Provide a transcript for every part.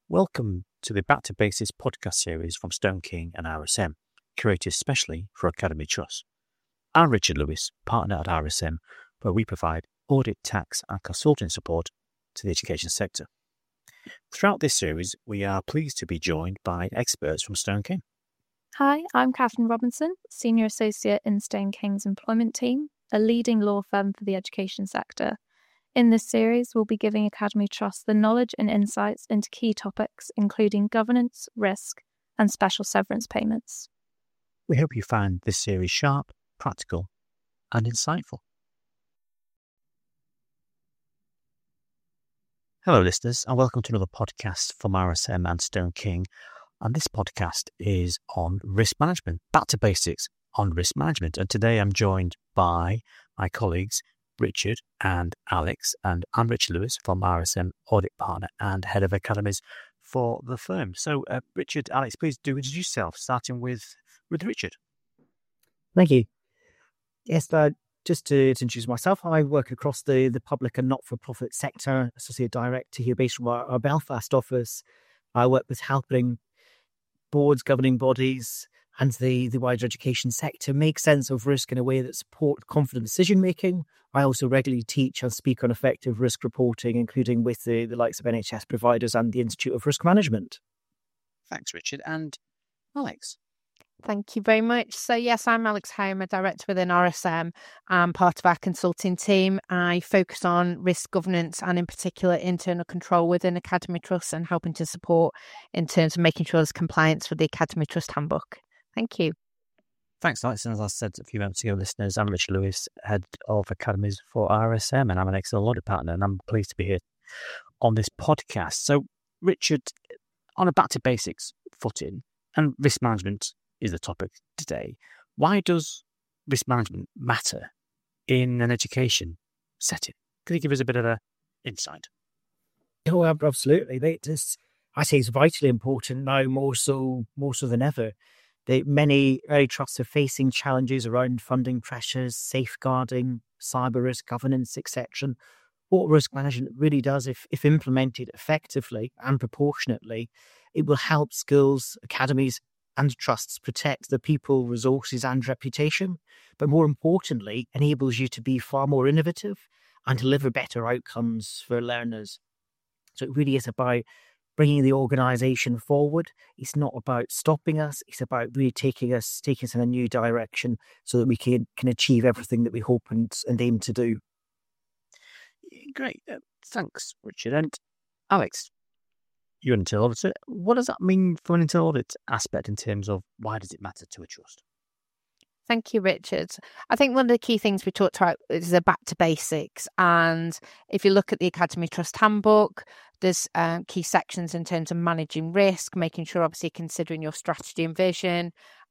Welcome to the Back to Basics podcast series from Stone King and RSM, created specially for Academy Trust. I'm Richard Lewis, partner at RSM, where we provide audit, tax and consulting support to the education sector. Throughout this series, we are pleased to be joined by experts from Stone King. Hi, I'm Catherine Robinson, Senior Associate in Stone King's employment team, a leading law firm for the education sector. In this series, we'll be giving Academy Trust the knowledge and insights into key topics, including governance, risk, and special severance payments. We hope you find this series sharp, practical, and insightful. Hello, listeners, and welcome to another podcast from RSM and Stone King. And this podcast is on risk management, back to basics on risk management. And today I'm joined by my colleagues, Richard and Alex, and I'm Richard Lewis from RSM Audit Partner and Head of Academies for the firm. So, Richard, Alex, please do introduce yourself, starting with Richard. Thank you. Yes, just to introduce myself, I work across the public and not-for-profit sector, Associate Director here based from our Belfast office. I work with helping boards, governing bodies, and the wider education sector make sense of risk in a way that supports confident decision-making. I also regularly teach and speak on effective risk reporting, including with the likes of NHS providers and the Institute of Risk Management. Thanks, Richard. And Alex? Thank you very much. So yes, I'm Alex Home, a director within RSM and part of our consulting team. I focus on risk governance and in particular internal control within Academy Trust and helping to support in terms of making sure there's compliance with the Academy Trust handbook. Thank you. Thanks, Alex. And as I said a few moments ago, listeners, I'm Richard Lewis, Head of Academies for RSM, and I'm an external audit partner, and I'm pleased to be here on this podcast. So, Richard, on a back to basics footing, and risk management is the topic today. Why does risk management matter in an education setting? Could you give us a bit of an insight? Oh, absolutely. I say it's vitally important now, more so than ever. Many early trusts are facing challenges around funding pressures, safeguarding, cyber risk, governance, etc. What risk management really does, if implemented effectively and proportionately, it will help schools, academies, and trusts protect the people, resources, and reputation, but more importantly, enables you to be far more innovative and deliver better outcomes for learners. So it really is about bringing the organisation forward. It's not about stopping us. It's about really taking us in a new direction so that we can achieve everything that we hope and aim to do. Great. Thanks, Richard. And Alex, you're an internal auditor. What does that mean from an internal audit aspect in terms of why does it matter to a trust? Thank you, Richard. I think one of the key things we talked about is the back to basics. And if you look at the Academy Trust handbook, there's key sections in terms of managing risk, making sure obviously considering your strategy and vision.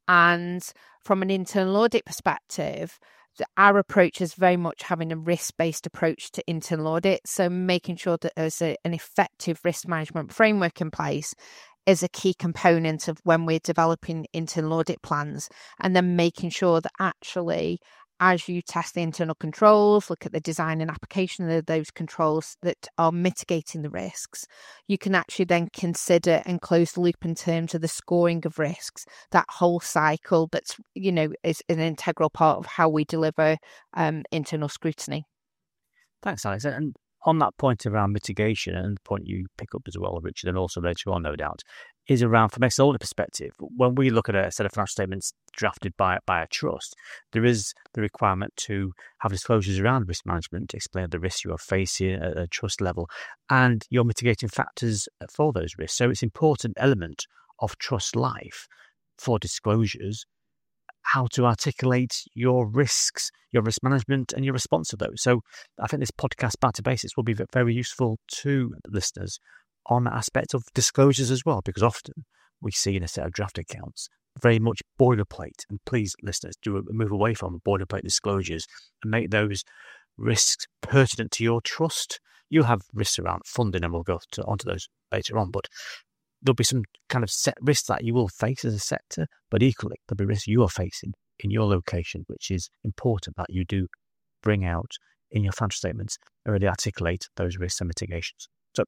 And from an internal audit perspective, our approach is very much having a risk-based approach to internal audit. So making sure that there's an effective risk management framework in place is a key component of when we're developing internal audit plans, and then making sure that actually, as you test the internal controls, look at the design and application of those controls that are mitigating the risks, you can actually then consider and close the loop in terms of the scoring of risks, that whole cycle that's, is an integral part of how we deliver internal scrutiny. Thanks, Alex. And on that point around mitigation, and the point you pick up as well, Richard, and also later on, no doubt, is around from an external audit perspective. When we look at a set of financial statements drafted by a trust, there is the requirement to have disclosures around risk management, explain the risks you are facing at a trust level, and your mitigating factors for those risks. So it's an important element of trust life for disclosures, how to articulate your risks, your risk management, and your response to those. So I think this podcast, Back to Basics, will be very useful to listeners on that aspect of disclosures as well, because often we see in a set of draft accounts very much boilerplate. And please, listeners, do move away from boilerplate disclosures and make those risks pertinent to your trust. You'll have risks around funding, and we'll go onto those later on, but there'll be some kind of set risks that you will face as a sector, but equally there'll be risks you are facing in your location, which is important that you do bring out in your financial statements and really articulate those risks and mitigations. So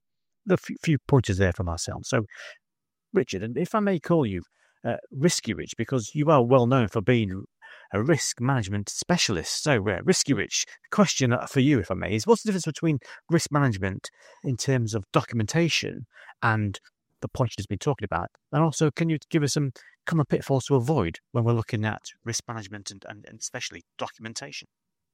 the few pointers there from ourselves. So, Richard, and if I may call you Risky Rich, because you are well known for being a risk management specialist. So, Risky Rich, question for you, if I may, is what's the difference between risk management in terms of documentation and the point you've just been talking about? And also, can you give us some common pitfalls to avoid when we're looking at risk management and especially documentation?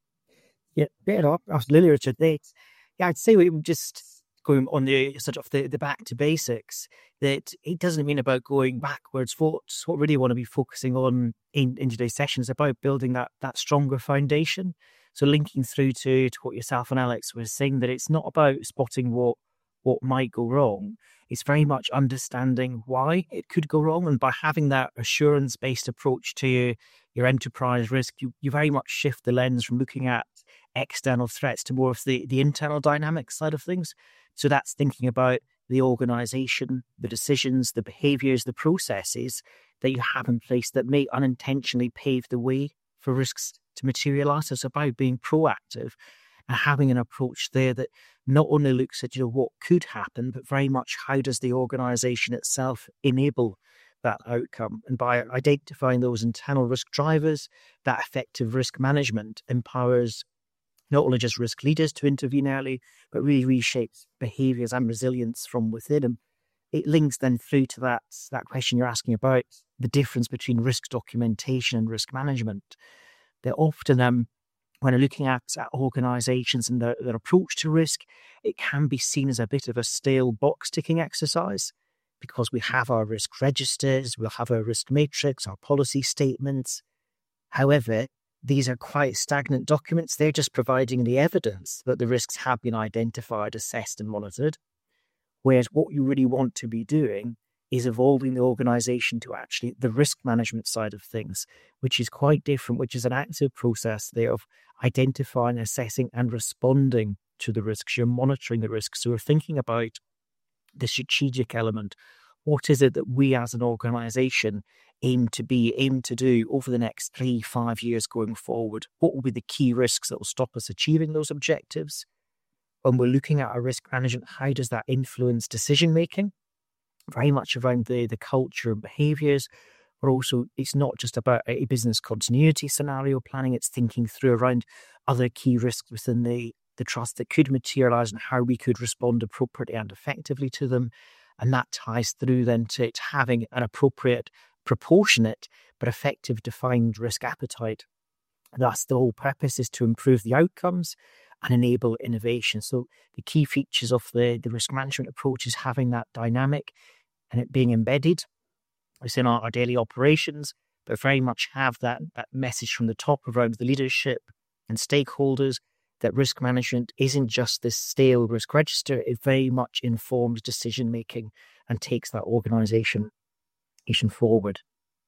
Yeah, absolutely, Richard. I'd say we just going on the sort of the back to basics, that it doesn't mean about going backwards. What really want to be focusing on in today's session is about building that stronger foundation. So linking through to what yourself and Alex were saying, that it's not about spotting what might go wrong. It's very much understanding why it could go wrong. And by having that assurance-based approach to your enterprise risk, you very much shift the lens from looking at external threats to more of the internal dynamic side of things. So that's thinking about the organization, the decisions, the behaviors, the processes that you have in place that may unintentionally pave the way for risks to materialize. It's about being proactive and having an approach there that not only looks at what could happen, but very much how does the organization itself enable that outcome. And by identifying those internal risk drivers, that effective risk management empowers not only just risk leaders to intervene early, but really reshapes behaviors and resilience from within. And it links then through to that question you're asking about the difference between risk documentation and risk management. They're often, when looking at organizations and their approach to risk, it can be seen as a bit of a stale box-ticking exercise, because we have our risk registers, we'll have our risk matrix, our policy statements. However, these are quite stagnant documents. They're just providing the evidence that the risks have been identified, assessed, and monitored. Whereas what you really want to be doing is evolving the organization to actually the risk management side of things, which is quite different, which is an active process there of identifying, assessing, and responding to the risks. You're monitoring the risks. So we're thinking about the strategic element. What is it that we as an organization aim to do over the next 3-5 years going forward? What will be the key risks that will stop us achieving those objectives? When we're looking at our risk management, how does that influence decision making? Very much around the culture and behaviors, but also it's not just about a business continuity scenario planning, it's thinking through around other key risks within the trust that could materialize and how we could respond appropriately and effectively to them. And that ties through then to having an appropriate, proportionate, but effective defined risk appetite. That's the whole purpose, is to improve the outcomes and enable innovation. So the key features of the risk management approach is having that dynamic and it being embedded within our daily operations, but very much have that message from the top around the leadership and stakeholders that risk management isn't just this stale risk register. It very much informs decision making and takes that organization forward.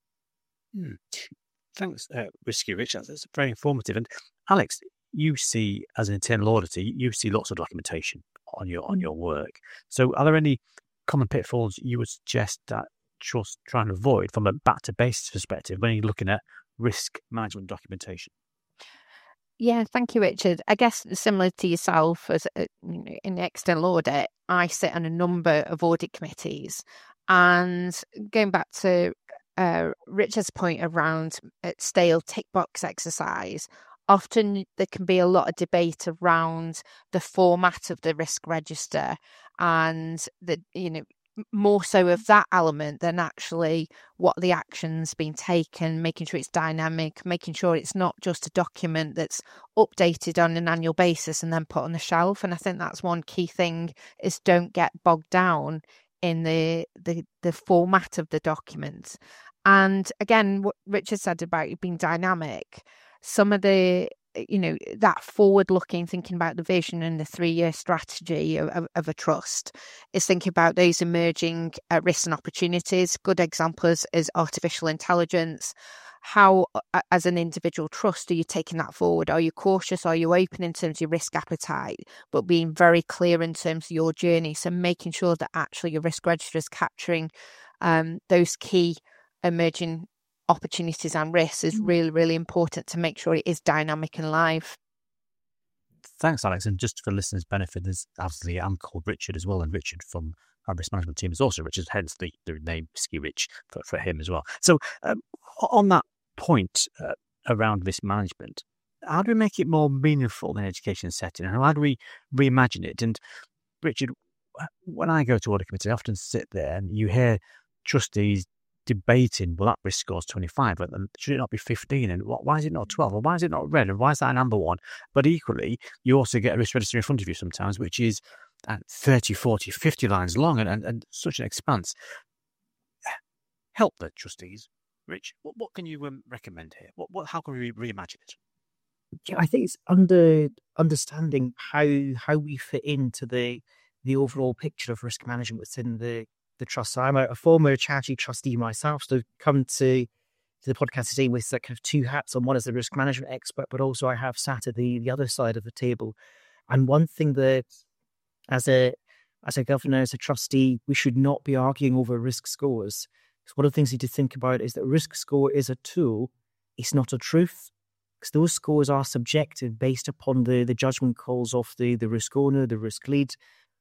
Thanks, Risky Rich. That's very informative. And Alex, you see, as an internal auditor, you see lots of documentation on your work. So are there any common pitfalls you would suggest that just trying to avoid from a back to basics perspective when you're looking at risk management documentation? Yeah, thank you, Richard. I guess similar to yourself, as in the external audit, I sit on a number of audit committees. And going back to Richard's point around stale tick box exercise, often there can be a lot of debate around the format of the risk register and more so of that element than actually what the action's been taken, making sure it's dynamic, making sure it's not just a document that's updated on an annual basis and then put on the shelf. And I think that's one key thing, is don't get bogged down in the format of the document. And again, what Richard said about it being dynamic, some of the that forward-looking, thinking about the vision and the 3-year strategy of a trust, is thinking about those emerging risks and opportunities. Good examples is artificial intelligence. How, as an individual trust, are you taking that forward? Are you cautious? Are you open in terms of your risk appetite, but being very clear in terms of your journey? So making sure that actually your risk register is capturing those key emerging opportunities and risks is really, really important to make sure it is dynamic and live. Thanks, Alex. And just for listeners' benefit, there's absolutely, I'm called Richard as well, and Richard from our risk management team is also Richard, hence the name Risky Rich for him as well. So on that point around risk management, how do we make it more meaningful in an education setting? And how do we reimagine it? And Richard, when I go to audit committee, I often sit there and you hear trustees debating, well, that risk score's 25, but should it not be 15? And why is it not 12? Or why is it not red? And why is that an amber one? But equally, you also get a risk register in front of you sometimes, which is 30, 40, 50 lines long and such an expanse. Help the trustees. Rich, what can you recommend here? How can we reimagine it? Yeah, I think it's understanding how we fit into the overall picture of risk management within the trust. So I'm a former charity trustee myself, so come to the podcast today with kind of two hats on. One as a risk management expert, but also I have sat at the other side of the table. And one thing that as a governor, as a trustee, we should not be arguing over risk scores. So one of the things you need to think about is that risk score is a tool, it's not a truth. Because those scores are subjective based upon the judgment calls of the risk owner, the risk lead.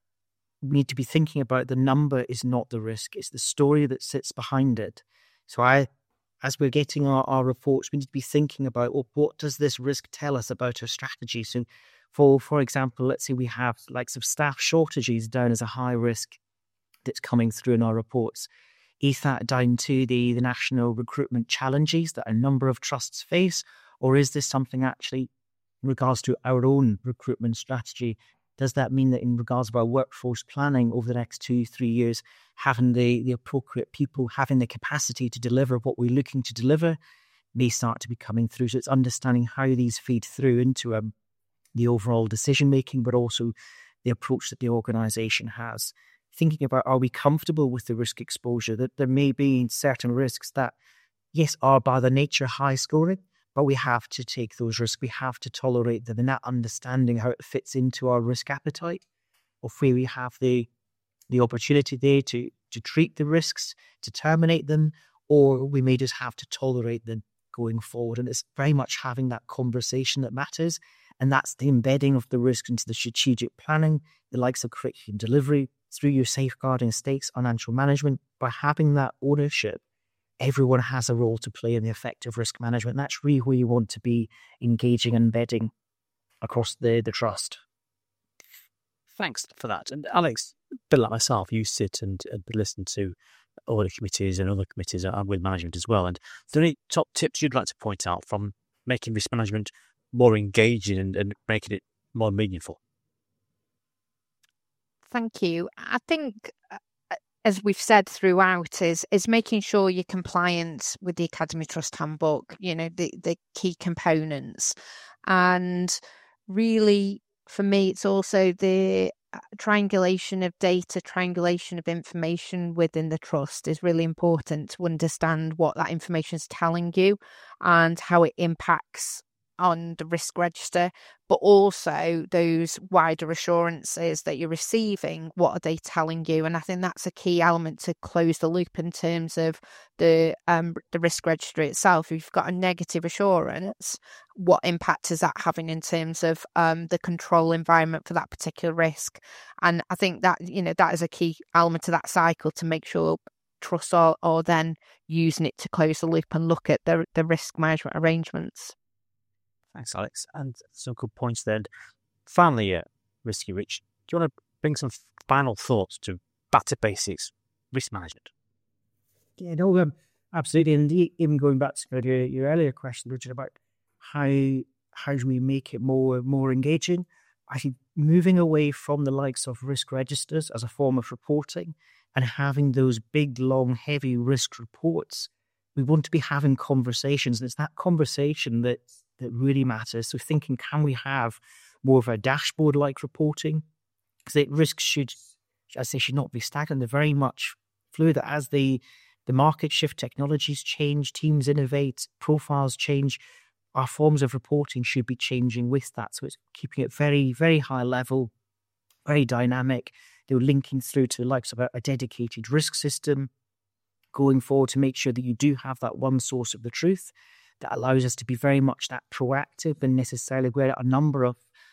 We need to be thinking about the number is not the risk, it's the story that sits behind it. So as we're getting our reports, we need to be thinking about, well, what does this risk tell us about our strategy? So for example, let's say we have like some staff shortages down as a high risk that's coming through in our reports. Is that down to the national recruitment challenges that a number of trusts face? Or is this something actually in regards to our own recruitment strategy? Does that mean that in regards to our workforce planning over the next 2-3 years, having the appropriate people, having the capacity to deliver what we're looking to deliver may start to be coming through? So it's understanding how these feed through into the overall decision-making, but also the approach that the organisation has. Thinking about, are we comfortable with the risk exposure? That there may be certain risks that, yes, are by their nature high scoring, but we have to take those risks. We have to tolerate them, and that understanding how it fits into our risk appetite, of where we have the opportunity there to treat the risks, to terminate them, or we may just have to tolerate them going forward. And it's very much having that conversation that matters. And that's the embedding of the risk into the strategic planning, the likes of curriculum delivery, through your safeguarding stakes, financial management. By having that ownership, everyone has a role to play in the effective risk management. And that's really where you want to be engaging and embedding across the trust. Thanks for that. And Alex, a bit like myself, you sit and listen to audit committees and other committees with management as well. And are there any top tips you'd like to point out from making risk management more engaging and making it more meaningful? Thank you. I think, as we've said throughout, is making sure you're compliant with the Academy Trust Handbook, the key components. And really, for me, it's also the triangulation of data, triangulation of information within the trust is really important to understand what that information is telling you and how it impacts on the risk register, but also those wider assurances that you're receiving, what are they telling you? And I think that's a key element to close the loop in terms of the risk register itself. If you've got a negative assurance, what impact is that having in terms of the control environment for that particular risk? And I think that that is a key element of that cycle to make sure trusts are then using it to close the loop and look at the risk management arrangements. Thanks, Alex. And some good points there. And finally, Risky Rich, do you want to bring some final thoughts to back to basics risk management? Yeah, no, absolutely. And even going back to your earlier question, Richard, about how do we make it more engaging? I think moving away from the likes of risk registers as a form of reporting and having those big, long, heavy risk reports, we want to be having conversations. And it's that conversation that really matters. So thinking, can we have more of a dashboard-like reporting? Because risks should not be stagnant. They're very much fluid. As the market shift, technologies change, teams innovate, profiles change, our forms of reporting should be changing with that. So it's keeping it very, very high level, very dynamic. They're linking through to the likes of a dedicated risk system going forward to make sure that you do have that one source of the truth that allows us to be very much that proactive and necessarily where a number of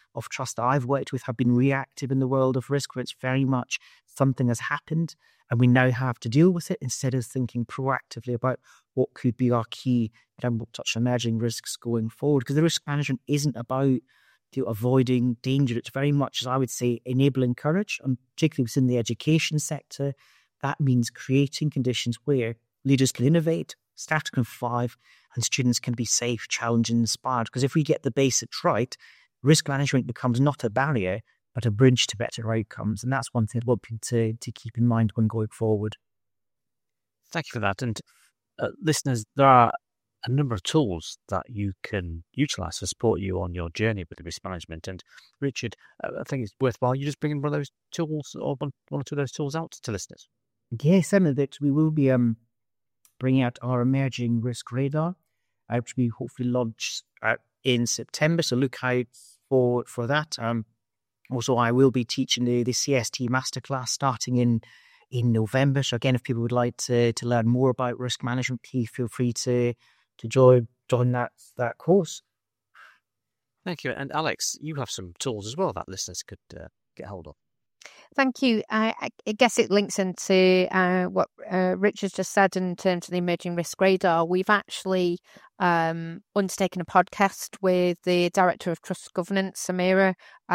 trusts that I've worked with have been reactive in the world of risk, where it's very much something has happened and we now have to deal with it instead of thinking proactively about what could be our key, and we'll touch on emerging risks going forward. Because the risk management isn't about avoiding danger. It's very much, as I would say, enabling courage, and particularly within the education sector. That means creating conditions where leaders can innovate, staff can thrive, and students can be safe, challenged, and inspired. Because if we get the basics right, risk management becomes not a barrier, but a bridge to better outcomes. And that's one thing I want people to keep in mind when going forward. Thank you for that. And listeners, there are a number of tools that you can utilise to support you on your journey with risk management. And Richard, I think it's worthwhile you just bringing one of those tools or one or two of those tools out to listeners. Yes, some of that we will be bringing out our emerging risk radar, which we hopefully launch in September. So look out for that. Also, I will be teaching the CST masterclass starting in November. So again, if people would like to learn more about risk management, please feel free to join that course. Thank you. And Alex, you have some tools as well that listeners could get hold of. Thank you. I guess it links into what Richard's just said in terms of the emerging risk radar. We've actually undertaken a podcast with the Director of Trust Governance, Samira,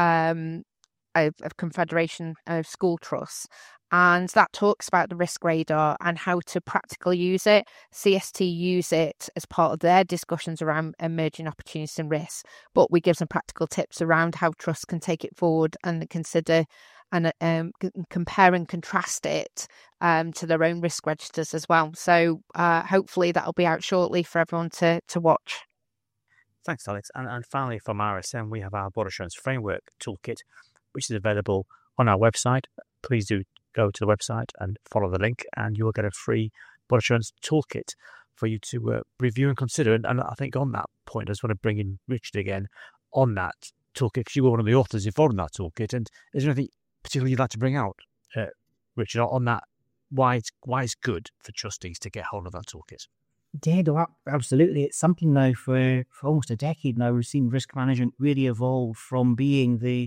of Confederation of School Trusts. And that talks about the risk radar and how to practically use it. CST use it as part of their discussions around emerging opportunities and risks. But we give some practical tips around how trusts can take it forward and consider and compare and contrast it to their own risk registers as well. So hopefully that'll be out shortly for everyone to watch. Thanks, Alex. And finally, from RSM, we have our Border Assurance Framework Toolkit, which is available on our website. Please do go to the website and follow the link, and you will get a free Border Assurance Toolkit for you to review and consider. And I think on that point, I just want to bring in Richard again on that toolkit, because you were one of the authors involved in that toolkit. And is there anything particularly you'd like to bring out, Richard, on that, why it's good for trustees to get hold of that toolkit? Yeah, no, absolutely. It's something now for almost a decade now. We've seen risk management really evolve from being the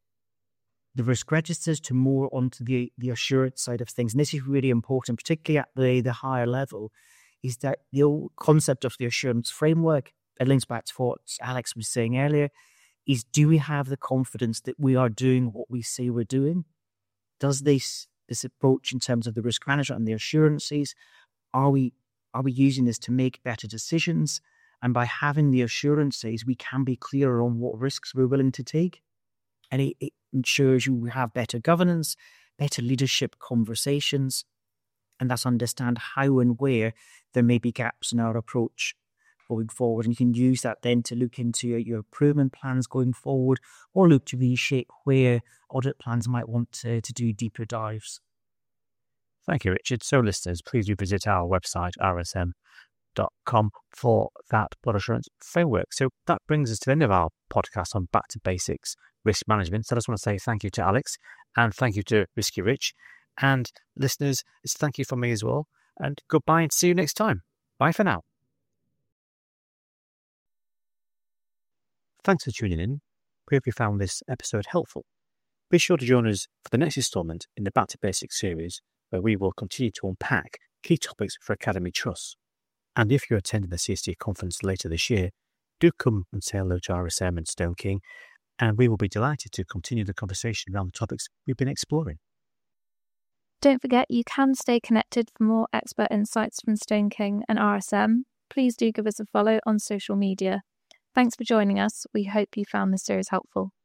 risk registers to more onto the assurance side of things. And this is really important, particularly at the higher level, is that the old concept of the assurance framework, it links back to what Alex was saying earlier, is do we have the confidence that we are doing what we say we're doing? Does this approach in terms of the risk management and the assurances, are we using this to make better decisions? And by having the assurances, we can be clearer on what risks we're willing to take. And it ensures you have better governance, better leadership conversations, and thus understand how and where there may be gaps in our approach going forward. And you can use that then to look into your improvement plans going forward, or look to reshape where audit plans might want to do deeper dives. Thank you, Richard. So listeners, please do visit our website, rsm.com, for that Border Assurance Framework. So that brings us to the end of our podcast on Back to Basics Risk Management. So I just want to say thank you to Alex, and thank you to Risky Rich. And listeners, it's thank you from me as well. And goodbye, and see you next time. Bye for now. Thanks for tuning in. We hope you found this episode helpful. Be sure to join us for the next instalment in the Back to Basics series, where we will continue to unpack key topics for Academy Trusts. And if you're attending the CST conference later this year, do come and say hello to RSM and Stone King, and we will be delighted to continue the conversation around the topics we've been exploring. Don't forget, you can stay connected for more expert insights from Stone King and RSM. Please do give us a follow on social media. Thanks for joining us. We hope you found this series helpful.